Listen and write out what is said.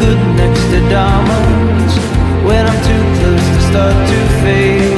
stood next to diamonds when I'm too close to start to fade.